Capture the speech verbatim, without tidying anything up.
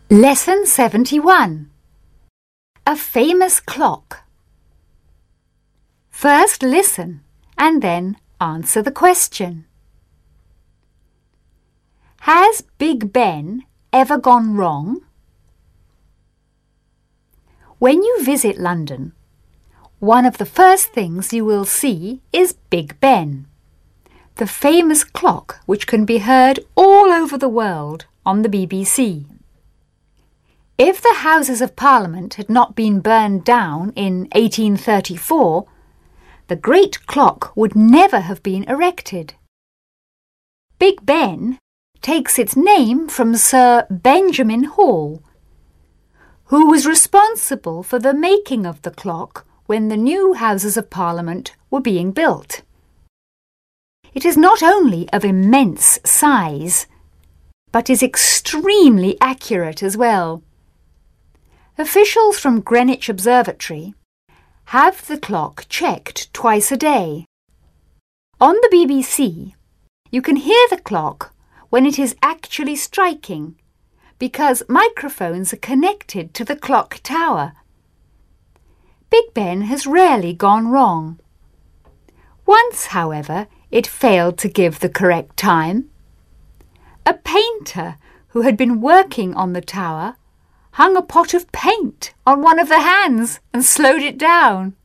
Lesson seventy-one. A famous clock. First listen and then answer the question. Has Big Ben ever gone wrong? When you visit London, one of the first things you will see is Big Ben, the famous clock which can be heard all over the world on the B B C. If the Houses of Parliament had not been burned down in eighteen thirty-four, the great clock would never have been erected. Big Ben takes its name from Sir Benjamin Hall, who was responsible for the making of the clock when the new Houses of Parliament were being built. It is not only of immense size, but is extremely accurate as well. Officials from Greenwich Observatory have the clock checked twice a day. On the B B C, you can hear the clock when it is actually striking because microphones are connected to the clock tower. Big Ben has rarely gone wrong. Once, however, it failed to give the correct time. A painter who had been working on the tower hung a pot of paint on one of the hands and slowed it down.